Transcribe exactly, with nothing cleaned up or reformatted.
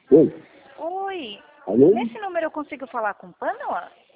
Oi, Oi, alô? nesse número eu consigo falar com Pamela?